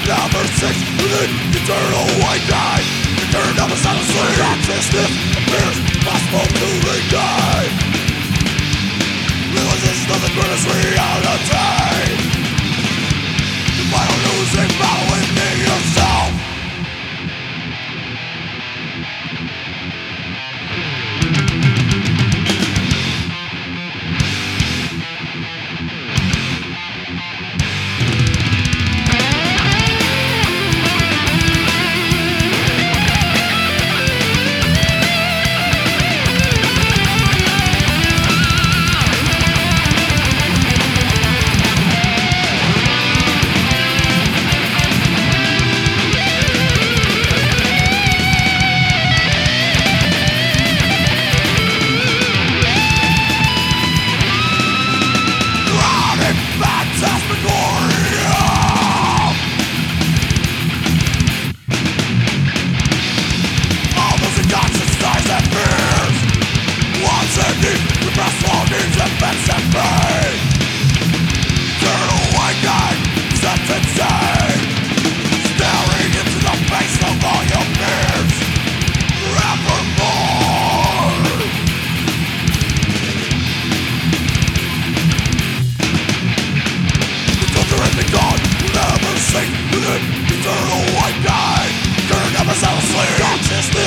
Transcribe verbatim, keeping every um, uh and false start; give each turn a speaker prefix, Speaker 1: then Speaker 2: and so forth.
Speaker 1: never cease within eternal white night. Return of a silent slave. Consciousness appears possible to regain. Realization of the greatest reality. The final losing battle within yourself. Repressed longings and bends and pain. Eternal awakening, set insane. Staring into the face of all your fears forevermore. The torture and the God will never sink within eternal awakening. Turn up as I sleep. Consciousness